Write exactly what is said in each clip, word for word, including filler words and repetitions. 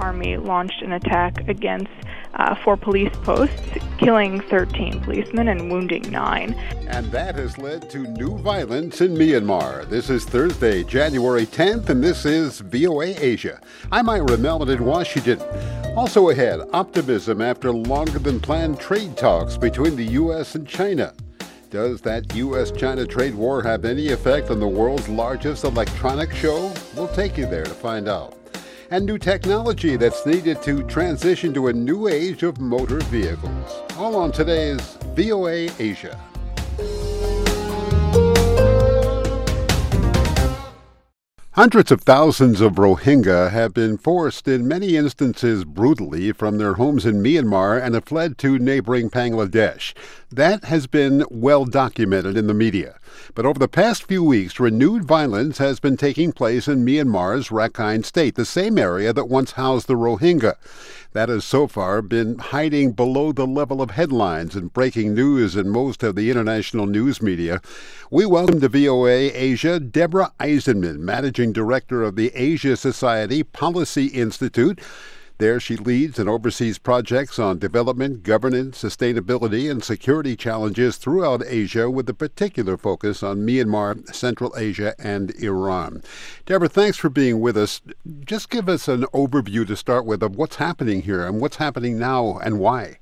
Army launched an attack against uh, four police posts, killing thirteen policemen and wounding nine. And that has led to new violence in Myanmar. This is Thursday, January tenth, and this is V O A Asia. I'm Ira Melvin in Washington. Also ahead, optimism after longer-than-planned trade talks between the U S and China. Does that U S China trade war have any effect on the world's largest electronics show? We'll take you there to find out. And new technology that's needed to transition to a new age of motor vehicles. All on today's V O A Asia. Hundreds of thousands of Rohingya have been forced, in many instances brutally, from their homes in Myanmar and have fled to neighboring Bangladesh. That has been well documented in the media. But over the past few weeks, renewed violence has been taking place in Myanmar's Rakhine State, the same area that once housed the Rohingya. That has so far been hiding below the level of headlines and breaking news in most of the international news media. We welcome to V O A Asia Deborah Eisenman, Managing Director of the Asia Society Policy Institute. There she leads and oversees projects on development, governance, sustainability, and security challenges throughout Asia, with a particular focus on Myanmar, Central Asia, and Iran. Deborah, thanks for being with us. Just give us an overview to start with of what's happening here and what's happening now and why.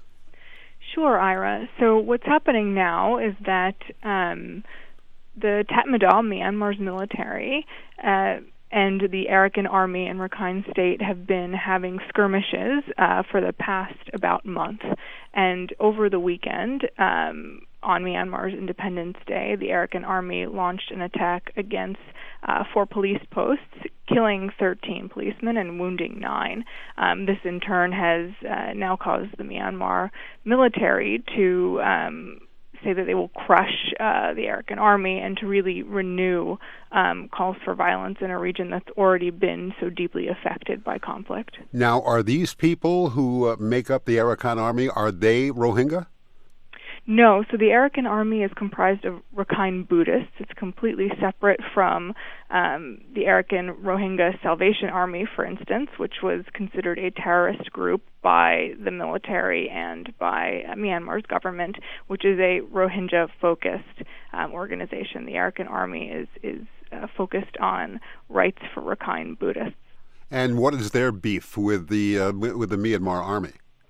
Sure, Ira. So what's happening now is that um, the Tatmadaw, Myanmar's military, uh, and the Arakan Army in Rakhine State have been having skirmishes uh, for the past about month. And over the weekend, um, on Myanmar's Independence Day, the Arakan Army launched an attack against uh, four police posts, killing thirteen policemen and wounding nine. Um, this in turn has uh, now caused the Myanmar military to um, say that they will crush uh, the Arakan Army and to really renew um, calls for violence in a region that's already been so deeply affected by conflict. Now, are these people who uh, make up the Arakan Army, are they Rohingya? No, so the Arakan Army is comprised of Rakhine Buddhists. It's completely separate from um, the Arakan Rohingya Salvation Army, for instance, which was considered a terrorist group by the military and by uh, Myanmar's government, which is a Rohingya-focused um, organization. The Arakan Army is, is uh, focused on rights for Rakhine Buddhists. And what is their beef with the uh, with the Myanmar Army?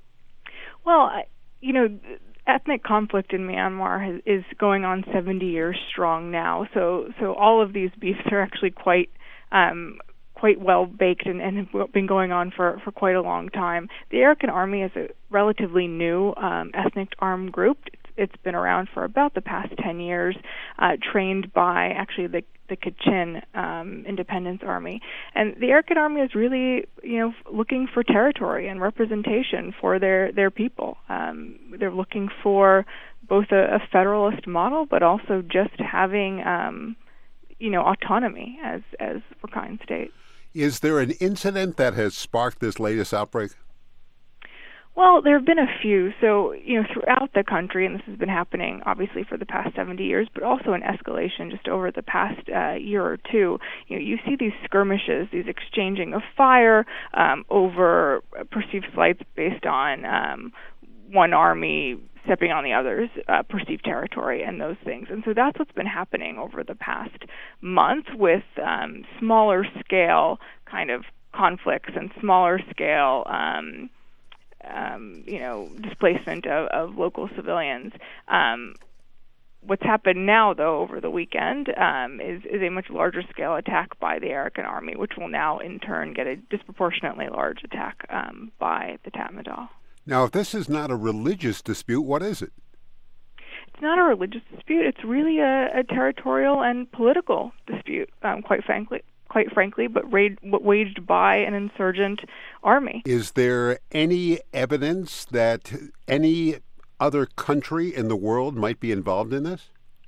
Well, you know, ethnic conflict in Myanmar has, is going on seventy years strong now. So, so all of these beefs are actually quite, um, quite well baked and, and have been going on for, for quite a long time. The Arakan Army is a relatively new um, ethnic armed group. It's, it's been around for about the past ten years, uh, trained by actually the the Kachin um, Independence Army. And the Arakan Army is really, you know, looking for territory and representation for their, their people. Um, they're looking for both a, a federalist model, but also just having, um, you know, autonomy as, as Rakhine State. Is there an incident that has sparked this latest outbreak? Well, there have been a few. So, you know, throughout the country, and this has been happening obviously for the past seventy years, but also an escalation just over the past uh, year or two. You know, you see these skirmishes, these exchanging of fire um, over perceived slights based on um, one army stepping on the other's uh, perceived territory and those things. And so that's what's been happening over the past month with um, smaller scale kind of conflicts and smaller scale um Um, you know, displacement of, of local civilians. Um, what's happened now, though, over the weekend um, is, is a much larger scale attack by the Arakan Army, which will now, in turn, get a disproportionately large attack um, by the Tatmadaw. Now, if this is not a religious dispute, what is it? It's not a religious dispute. It's really a, a territorial and political dispute, um, quite frankly. quite frankly, but waged by an insurgent army. Is there any evidence that any other country in the world might be involved in this?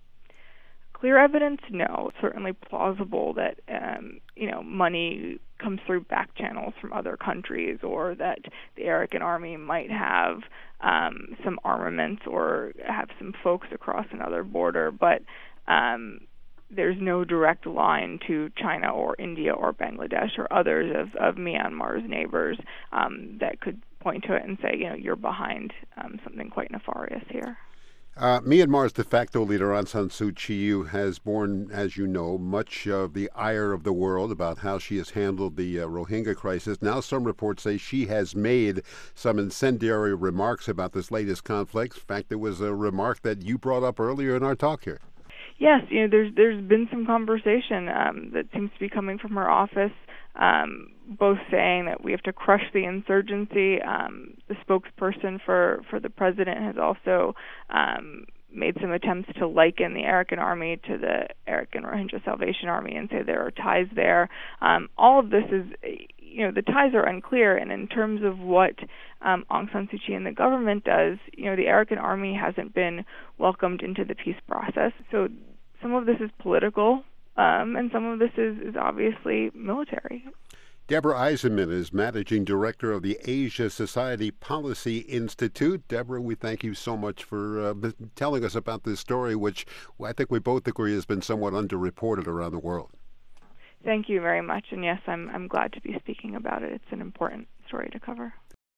Clear evidence? No. It's certainly plausible that, um, you know, money comes through back channels from other countries, or that the Arakan Army might have um, some armaments or have some folks across another border. But um, there's no direct line to China or India or Bangladesh or others of, of Myanmar's neighbors um, that could point to it and say, you know, you're behind um, something quite nefarious here. Uh, Myanmar's de facto leader, Aung San Suu Kyi, has borne, as you know, much of the ire of the world about how she has handled the uh, Rohingya crisis. Now some reports say she has made some incendiary remarks about this latest conflict. In fact, there was a remark that you brought up earlier in our talk here. Yes, you know, there's there's been some conversation um, that seems to be coming from her office, um, both saying that we have to crush the insurgency. Um, the spokesperson for, for the president has also um, made some attempts to liken the Arakan Army to the Arakan Rohingya Salvation Army and say there are ties there. Um, all of this is, you know, the ties are unclear, and in terms of what um, Aung San Suu Kyi and the government does, you know, the Arakan Army hasn't been welcomed into the peace process. So some of this is political, um, and some of this is, is obviously military. Deborah Eisenman is Managing Director of the Asia Society Policy Institute. Deborah, we thank you so much for uh, telling us about this story, which I think we both agree has been somewhat underreported around the world. Thank you very much, and yes, I'm I'm glad to be speaking about it. It's an important story to cover.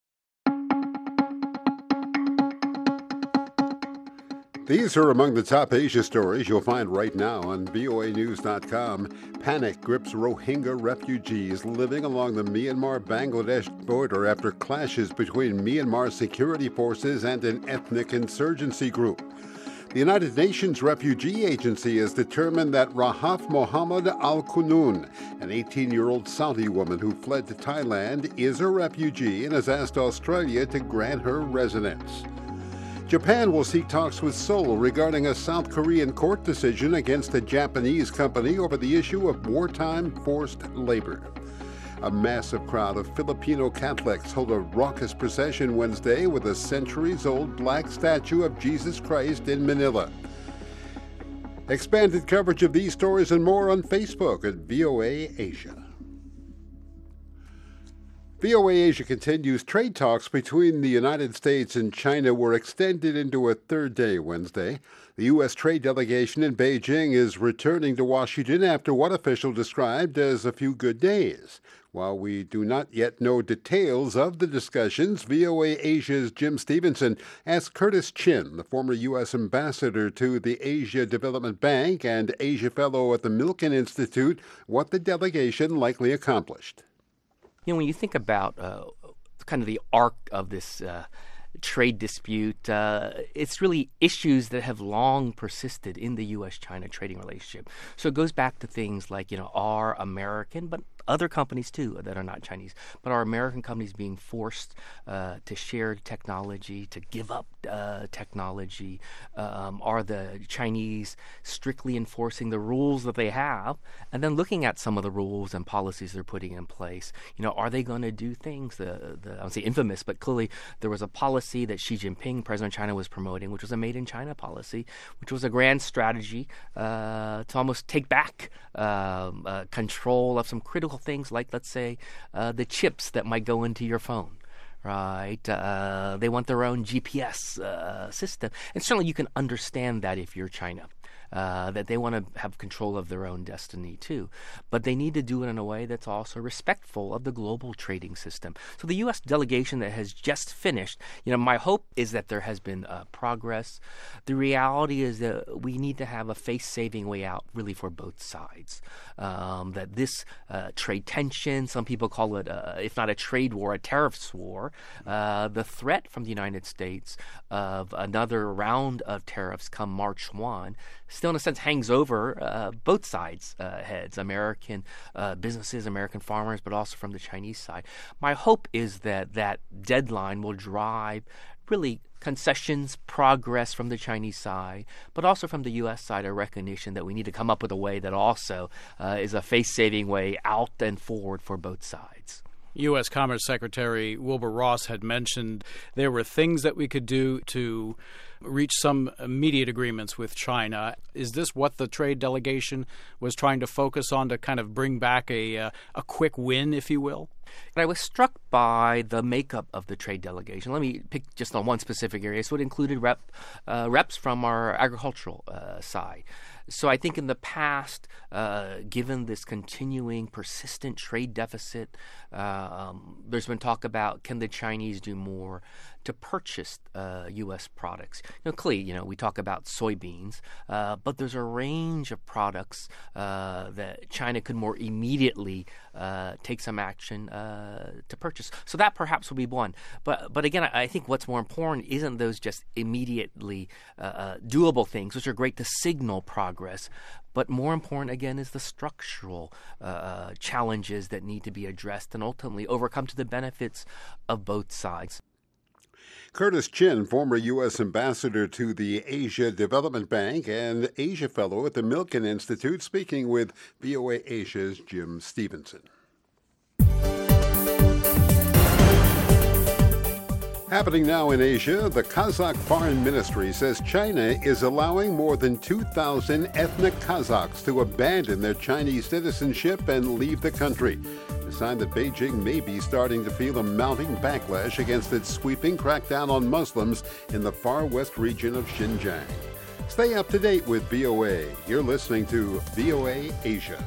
These are among the top Asia stories you'll find right now on V O A News dot com. Panic grips Rohingya refugees living along the Myanmar-Bangladesh border after clashes between Myanmar security forces and an ethnic insurgency group. The United Nations Refugee Agency has determined that Rahaf Mohammed Al-Kunun, an eighteen-year-old Saudi woman who fled to Thailand, is a refugee and has asked Australia to grant her residence. Japan will seek talks with Seoul regarding a South Korean court decision against a Japanese company over the issue of wartime forced labor. A massive crowd of Filipino Catholics hold a raucous procession Wednesday with a centuries-old black statue of Jesus Christ in Manila. Expanded coverage of these stories and more on Facebook at V O A Asia. V O A Asia continues. Trade talks between the United States and China were extended into a third day Wednesday. The U S trade delegation in Beijing is returning to Washington after what officials described as a few good days. While we do not yet know details of the discussions, V O A Asia's Jim Stevenson asked Curtis Chin, the former U S ambassador to the Asia Development Bank and Asia Fellow at the Milken Institute, what the delegation likely accomplished. You know, when you think about uh, kind of the arc of this uh, trade dispute, uh, it's really issues that have long persisted in the U S China trading relationship. So it goes back to things like, you know, are American, but other companies too that are not Chinese, but are American companies being forced uh, to share technology, to give up uh, technology? Um, are the Chinese strictly enforcing the rules that they have? And then looking at some of the rules and policies they're putting in place, you know, are they going to do things, the, the I don't say infamous, but clearly there was a policy that Xi Jinping, President of China, was promoting, which was a Made in China policy, which was a grand strategy uh, to almost take back uh, uh, control of some critical things like, let's say, uh, the chips that might go into your phone. Right? Uh, they want their own G P S uh, system. And certainly you can understand that if you're China. Uh, that they want to have control of their own destiny too. But they need to do it in a way that's also respectful of the global trading system. So the U S delegation that has just finished, you know, my hope is that there has been uh, progress. The reality is that we need to have a face-saving way out really for both sides. Um, that this uh, trade tension, some people call it, uh, if not a trade war, a tariffs war, uh, the threat from the United States of another round of tariffs come March first, still in a sense hangs over uh, both sides' uh, heads, American uh, businesses, American farmers, but also from the Chinese side. My hope is that that deadline will drive really concessions, progress from the Chinese side, but also from the U S side, a recognition that we need to come up with a way that also uh, is a face-saving way out and forward for both sides. U S. Commerce Secretary Wilbur Ross had mentioned there were things that we could do to reach some immediate agreements with China. Is this what the trade delegation was trying to focus on, to kind of bring back a uh, a quick win, if you will? I was struck by the makeup of the trade delegation. Let me pick just on one specific area. So it included rep, uh, reps from our agricultural uh, side. So I think in the past, uh, given this continuing persistent trade deficit, uh, um, there's been talk about can the Chinese do more to purchase uh, U S products. You know, clearly, you know, we talk about soybeans, uh, but there's a range of products uh, that China could more immediately uh, take some action uh, to purchase. So that perhaps would be one. But but again, I, I think what's more important isn't those just immediately uh, uh, doable things, which are great to signal progress. But more important, again, is the structural uh, challenges that need to be addressed and ultimately overcome to the benefits of both sides. Curtis Chin, former U S ambassador to the Asia Development Bank and Asia Fellow at the Milken Institute, speaking with V O A Asia's Jim Stevenson. Happening now in Asia, the Kazakh Foreign Ministry says China is allowing more than two thousand ethnic Kazakhs to abandon their Chinese citizenship and leave the country. A sign that Beijing may be starting to feel a mounting backlash against its sweeping crackdown on Muslims in the far west region of Xinjiang. Stay up to date with V O A. You're listening to V O A Asia.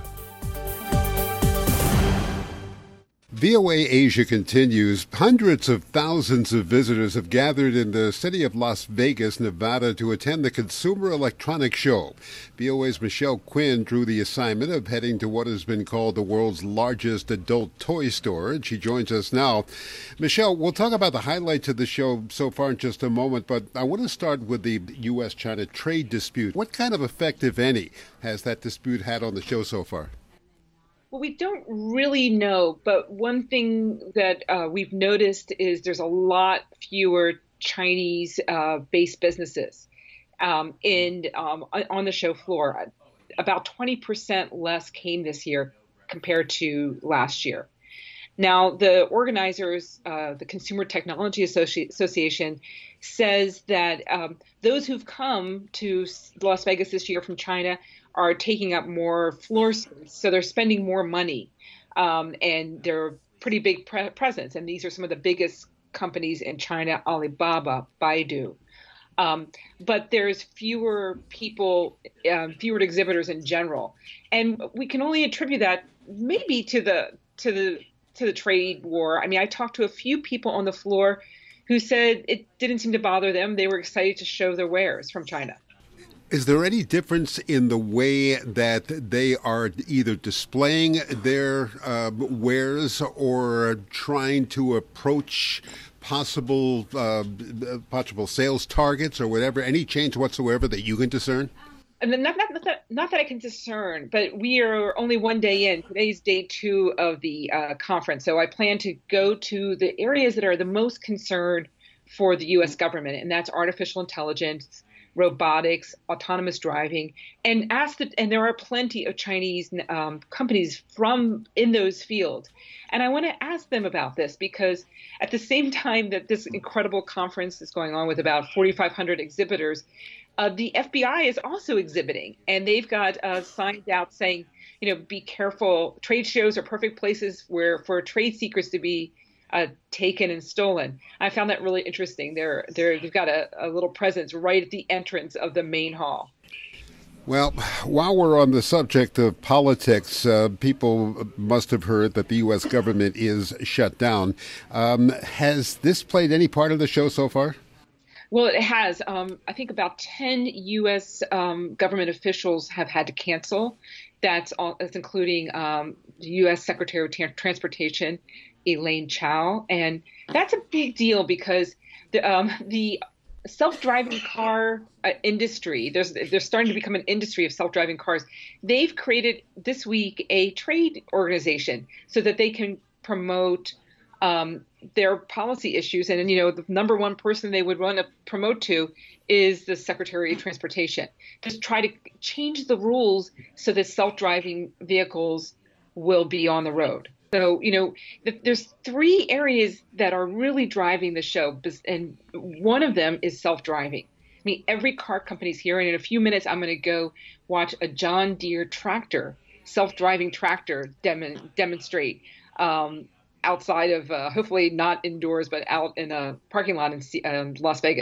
V O A Asia continues. Hundreds of thousands of visitors have gathered in the city of Las Vegas, Nevada, to attend the Consumer Electronics Show. V O A's Michelle Quinn drew the assignment of heading to what has been called the world's largest adult toy store, and she joins us now. Michelle, we'll talk about the highlights of the show so far in just a moment, but I want to start with the U S China trade dispute. What kind of effect, if any, has that dispute had on the show so far? Well, we don't really know, but one thing that uh, we've noticed is there's a lot fewer Chinese-based uh, businesses um, in um, on the show floor. About twenty percent less came this year compared to last year. Now, the organizers, uh, the Consumer Technology Associ- Association, says that um, those who've come to Las Vegas this year from China are taking up more floor space, so they're spending more money, um, and they're pretty big pre- presence. And these are some of the biggest companies in China: Alibaba, Baidu. Um, but there's fewer people, um, fewer exhibitors in general, and we can only attribute that maybe to the to the to the trade war. I mean, I talked to a few people on the floor who said it didn't seem to bother them. They were excited to show their wares from China. Is there any difference in the way that they are either displaying their uh, wares or trying to approach possible uh, possible sales targets or whatever? Any change whatsoever that you can discern? And not, not, not, that, not that I can discern, but we are only one day in. Today's day two of the uh, conference. So I plan to go to the areas that are the most concerned for the U S government, and that's artificial intelligence, robotics, autonomous driving, and ask that, and there are plenty of Chinese um, companies from in those fields. And I want to ask them about this because at the same time that this incredible conference is going on with about forty-five hundred exhibitors, uh, the F B I is also exhibiting, and they've got uh, signs out saying, you know, be careful. Trade shows are perfect places where for trade secrets to be Uh, taken and stolen. I found that really interesting. They're, they're, they've got a, a little presence right at the entrance of the main hall. Well, while we're on the subject of politics, uh, people must have heard that the U S government is shut down. Um, has this played any part of the show so far? Well, it has. Um, I think about ten U S um, government officials have had to cancel. That's, all, that's including um, the U S Secretary of T- Transportation, Elaine Chao. And that's a big deal because the, um, the self-driving car uh, industry, there's, there's starting to become an industry of self-driving cars. They've created this week a trade organization so that they can promote um, their policy issues. And, you know, the number one person they would want to promote to is the Secretary of Transportation. Just try to change the rules so that self-driving vehicles will be on the road. So, you know, there's three areas that are really driving the show, and one of them is self-driving. I mean, every car company's here, and in a few minutes, I'm going to go watch a John Deere tractor, self-driving tractor dem- demonstrate um, outside of, uh, hopefully not indoors, but out in a parking lot in um, Las Vegas.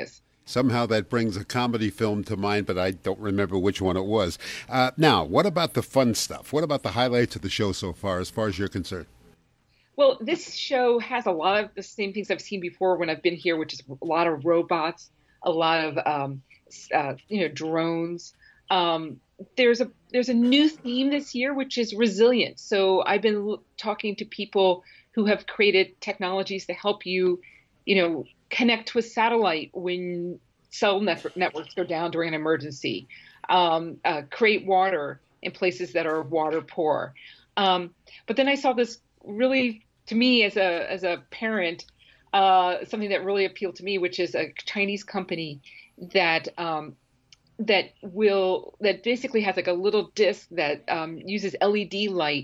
Somehow that brings a comedy film to mind, but I don't remember which one it was. Uh, now, what about the fun stuff? What about the highlights of the show so far, as far as you're concerned? Well, this show has a lot of the same things I've seen before when I've been here, which is a lot of robots, a lot of um, uh, you know drones. Um, there's a there's a new theme this year, which is resilience. So I've been l- talking to people who have created technologies to help you, you know, connect to a satellite when cell net- networks go down during an emergency, um, uh, create water in places that are water poor. Um, but then I saw this really, to me as a as a parent, uh, something that really appealed to me, which is a Chinese company that um, that will that basically has like a little disc that um, uses L E D light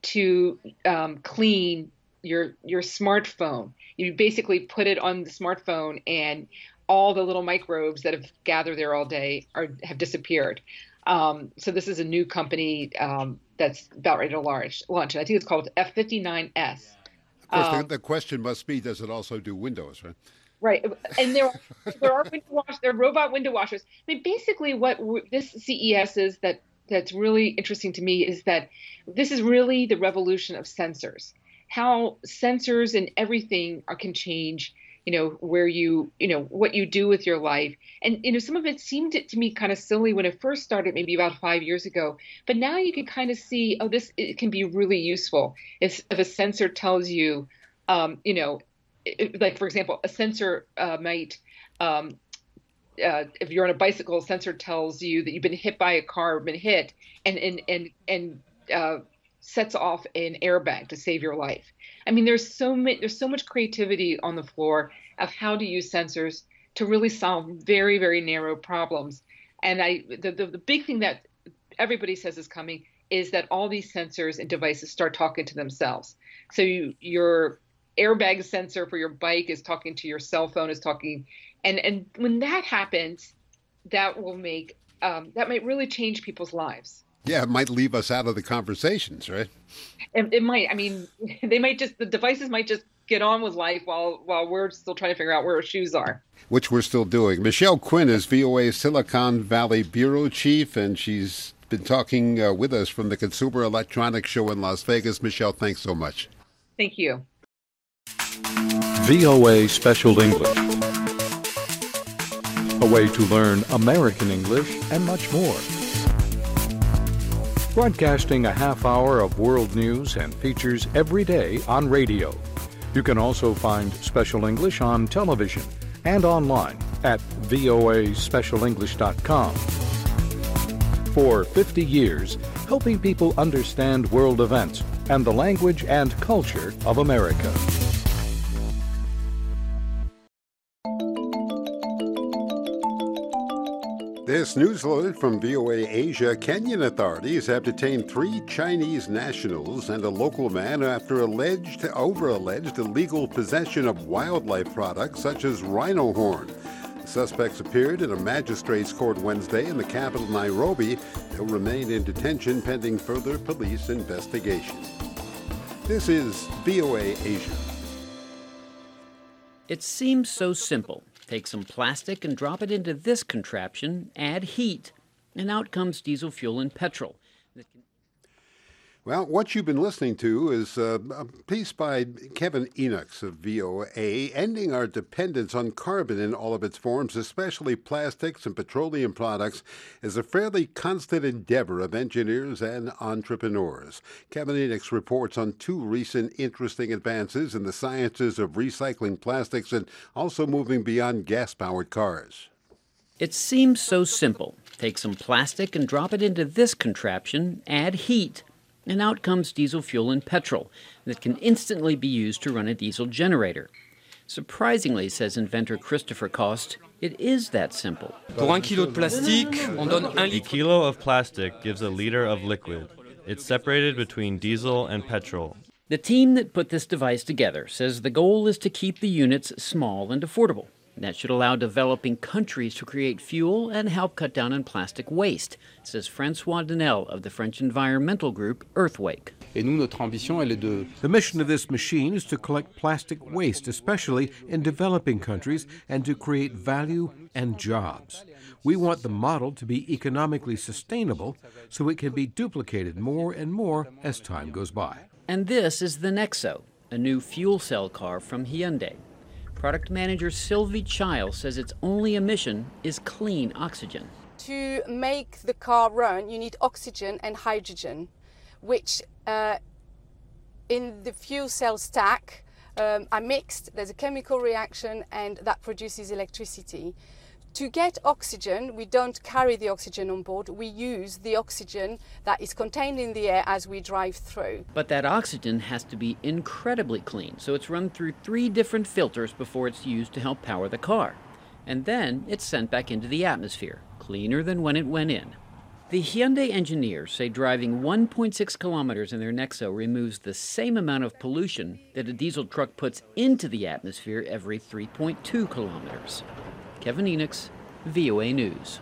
to um, clean your your smartphone. You basically put it on the smartphone, and all the little microbes that have gathered there all day are have disappeared. Um, so this is a new company um, that's about ready to launch. Launch, and I think it's called F fifty-nine S. Of course, um, the, the question must be: does it also do Windows? Right? Right, and there are, there are window wash, there are robot window washers. I mean, basically, what w- this C E S is that that's really interesting to me is that this is really the revolution of sensors. How sensors and everything are, can change, you know, where you, you know, what you do with your life. And, you know, some of it seemed to me kind of silly when it first started, maybe about five years ago. But now you can kind of see, oh, this it can be really useful. If, if a sensor tells you, um, you know, it, like, for example, a sensor uh, might, um, uh, if you're on a bicycle, a sensor tells you that you've been hit by a car or been hit and, and, and, and, uh, sets off an airbag to save your life. I mean, there's so many, there's so much creativity on the floor of how to use sensors to really solve very, very narrow problems. And I, the, the, the big thing that everybody says is coming is that all these sensors and devices start talking to themselves. So you, your airbag sensor for your bike is talking to your cell phone, is talking, and and when that happens, that will make um, that might really change people's lives. Yeah, it might leave us out of the conversations, right? It, it might. I mean, they might just, the devices might just get on with life while while we're still trying to figure out where our shoes are. Which we're still doing. Michelle Quinn is V O A's Silicon Valley Bureau Chief, and she's been talking uh, with us from the Consumer Electronics Show in Las Vegas. Michelle, thanks so much. Thank you. V O A Special English. A way to learn American English and much more. Broadcasting a half hour of world news and features every day on radio. You can also find Special English on television and online at V O A special english dot com. For fifty years, helping people understand world events and the language and culture of America. This news alert from V O A Asia: Kenyan authorities have detained three Chinese nationals and a local man after alleged, over-alleged illegal possession of wildlife products such as rhino horn. The suspects appeared in a magistrate's court Wednesday in the capital, Nairobi. They'll remain in detention pending further police investigation. This is V O A Asia. It seems so simple. Take some plastic and drop it into this contraption, add heat, and out comes diesel fuel and petrol. Well, what you've been listening to is uh, a piece by Kevin Enochs of V O A, ending our dependence on carbon in all of its forms, especially plastics and petroleum products, is a fairly constant endeavor of engineers and entrepreneurs. Kevin Enochs reports on two recent interesting advances in the sciences of recycling plastics and also moving beyond gas-powered cars. It seems so simple. Take some plastic and drop it into this contraption, add heat, and out comes diesel fuel and petrol that can instantly be used to run a diesel generator. Surprisingly, says inventor Christopher Cost, it is that simple. Pour un kilo de plastique, on donne un litre. A kilo of plastic gives a liter of liquid. It's separated between diesel and petrol. The team that put this device together says the goal is to keep the units small and affordable. That should allow developing countries to create fuel and help cut down on plastic waste, says Francois Denel of the French environmental group Earthwake. The mission of this machine is to collect plastic waste, especially in developing countries, and to create value and jobs. We want the model to be economically sustainable so it can be duplicated more and more as time goes by. And this is the Nexo, a new fuel cell car from Hyundai. Product manager Sylvie Chile says its only emission is clean oxygen. To make the car run, you need oxygen and hydrogen, which uh, in the fuel cell stack um, are mixed. There's a chemical reaction and that produces electricity. To get oxygen, we don't carry the oxygen on board. We use the oxygen that is contained in the air as we drive through. But that oxygen has to be incredibly clean, so it's run through three different filters before it's used to help power the car. And then it's sent back into the atmosphere, cleaner than when it went in. The Hyundai engineers say driving one point six kilometers in their Nexo removes the same amount of pollution that a diesel truck puts into the atmosphere every three point two kilometers. Kevin Enochs, V O A News.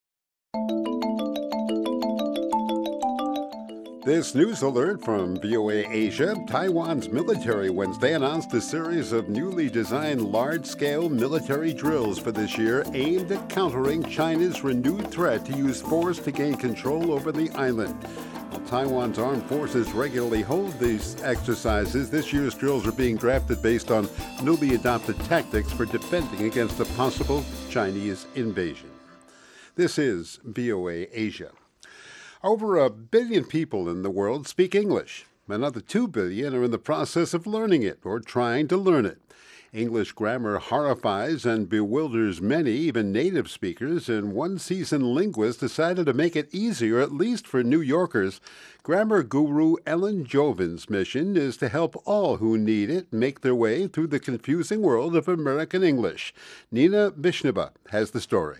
This news alert from V O A Asia. Taiwan's military Wednesday announced a series of newly designed large-scale military drills for this year aimed at countering China's renewed threat to use force to gain control over the island. While Taiwan's armed forces regularly hold these exercises, this year's drills are being drafted based on newly adopted tactics for defending against a possible Chinese invasion. This is V O A Asia. Over a billion people in the world speak English. Another two billion are in the process of learning it or trying to learn it. English grammar horrifies and bewilders many, even native speakers, and one seasoned linguist decided to make it easier, at least for New Yorkers. Grammar guru Ellen Jovin's mission is to help all who need it make their way through the confusing world of American English. Nina Vishneva has the story.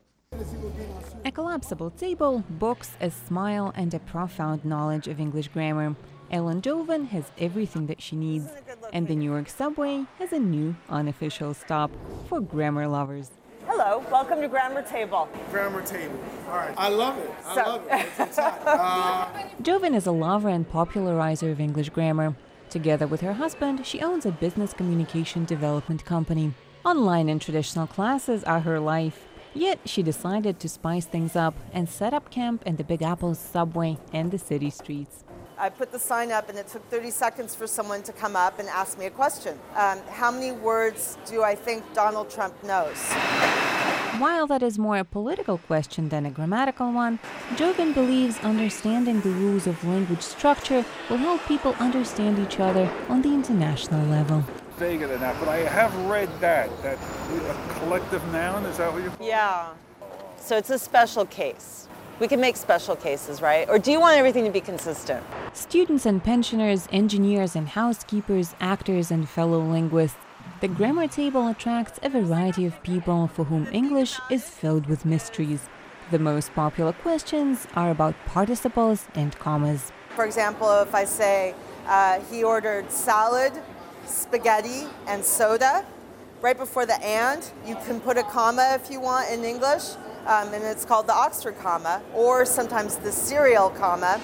A collapsible table, books, a smile, and a profound knowledge of English grammar. Ellen Jovin has everything that she needs, and the New York subway has a new unofficial stop for grammar lovers. Hello, welcome to Grammar Table. Grammar Table. All right. I love it. I so. love it. It's, it's hot. Uh... Jovin is a lover and popularizer of English grammar. Together with her husband, she owns a business communication development company. Online and traditional classes are her life. Yet she decided to spice things up and set up camp in the Big Apple's subway and the city streets. I put the sign up and it took thirty seconds for someone to come up and ask me a question. Um, how many words do I think Donald Trump knows? While that is more a political question than a grammatical one, Jovin believes understanding the rules of language structure will help people understand each other on the international level. Vaguer than that, but I have read that, that a collective noun, is that what you're calling? Yeah. So it's a special case. We can make special cases, right? Or do you want everything to be consistent? Students and pensioners, engineers and housekeepers, actors and fellow linguists. The Grammar Table attracts a variety of people for whom English is filled with mysteries. The most popular questions are about participles and commas. For example, if I say, uh, he ordered salad, spaghetti, and soda, right before the and, you can put a comma if you want in English, um, and it's called the Oxford comma, or sometimes the serial comma.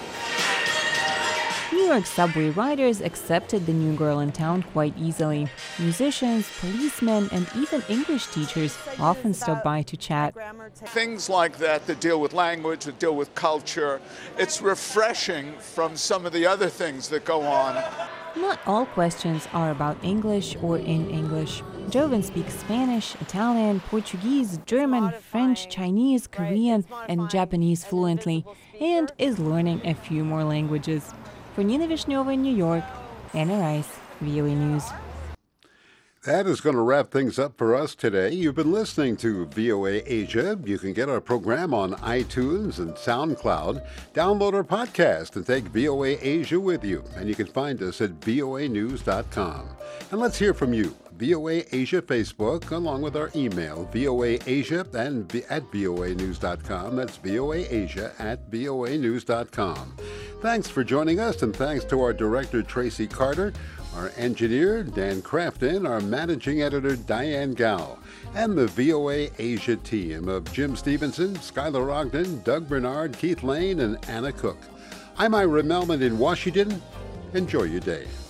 New York subway riders accepted the new girl in town quite easily. Musicians, policemen, and even English teachers often stop by to chat. Things like that that deal with language, that deal with culture, it's refreshing from some of the other things that go on. Not all questions are about English or in English. Jovin speaks Spanish, Italian, Portuguese, German, French, Chinese, Korean, and Japanese fluently, and is learning a few more languages. For Nina Vishneva in New York, Anna Rice, V O A News. That is going to wrap things up for us today. You've been listening to V O A Asia. You can get our program on iTunes and SoundCloud. Download our podcast and take V O A Asia with you. And you can find us at V O A news dot com. And let's hear from you. V O A Asia Facebook, along with our email, V O A Asia and at V O A news dot com. That's V O A Asia at V O A news dot com. Thanks for joining us, and thanks to our director, Tracy Carter, our engineer, Dan Crafton, our managing editor, Diane Gao, and the V O A Asia team of Jim Stevenson, Skylar Ogden, Doug Bernard, Keith Lane, and Anna Cook. I'm Ira Melman in Washington. Enjoy your day.